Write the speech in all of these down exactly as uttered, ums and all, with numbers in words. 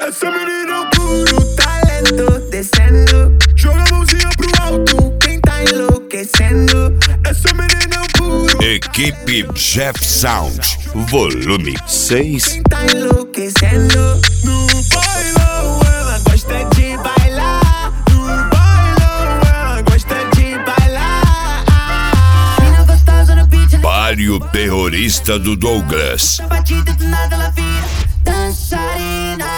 Essa menina é o puro talento, descendo. Joga a mãozinha pro alto, quem tá enlouquecendo. Essa menina é o puro. Equipe Jeff Sound, volume seis. Quem tá enlouquecendo. No bailão ela gosta de bailar. No bailão ela gosta de bailar. Mina gostosa no beat. Páreo terrorista do Douglas. Na batida do nada ela vira dançarina.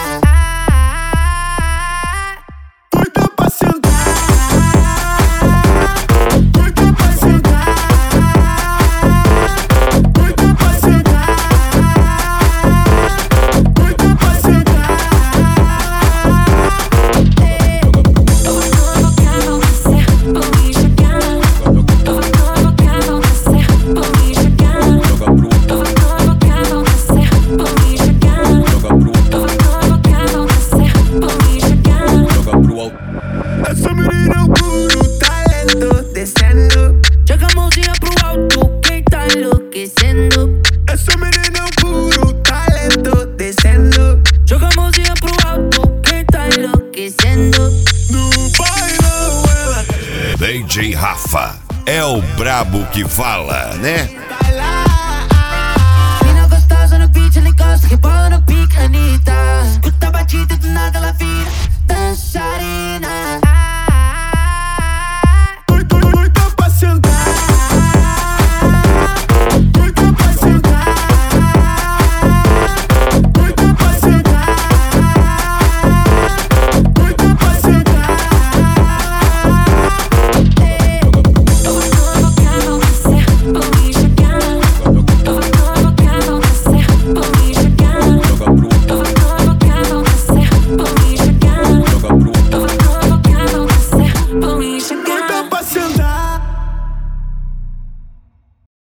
Doida pra sentar. Doida pra sentar. Doida pra sentar. Doida pra sentar. Eu vou provocar você por me chegar. Eu vou provocar você por me chegar. Eu vou provocar você por me chegar. Eu vou provocar você por me chegar. Essa menina é o puro talento, descendo. Joga a mãozinha pro alto, quem tá enlouquecendo. Essa menina é o puro talento, descendo. Joga a mãozinha pro alto, quem tá enlouquecendo. No bailão ela D J Rafa é o brabo que fala, né?